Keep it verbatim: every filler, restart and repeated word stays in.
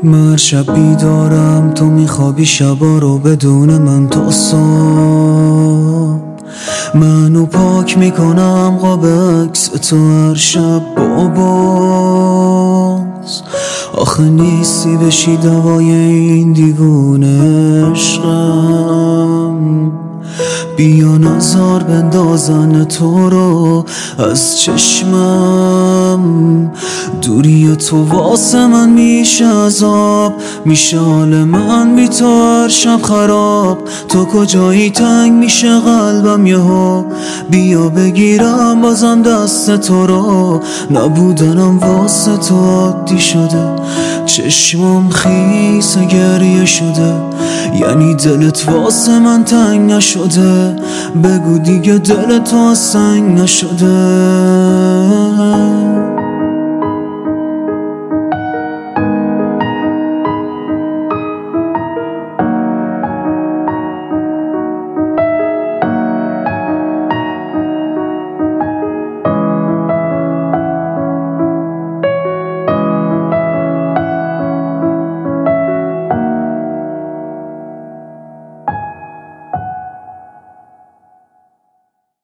من هر شب بیدارم، تو میخوابی شبا رو بدون من تا صبح. منو پاک میکنم قاب عکس تو هر شب باباز. آخه نیستی بشی دوای این دیوونه عشقم. بیا نزار بندازن تو رو از چشمم. دوری تو واسه من میشه عذاب، میشه حال من بی تو هر شب خراب. تو کجایی تنگ میشه قلبم یهو، بیا بگیرم بازم دست تو رو. نبودنم واسه تو عادی شده، چشمم خیس گریه شده. یعنی دلت واسه من تنگ نشده؟ بگو دیگه دلت واسه سنگ نشده؟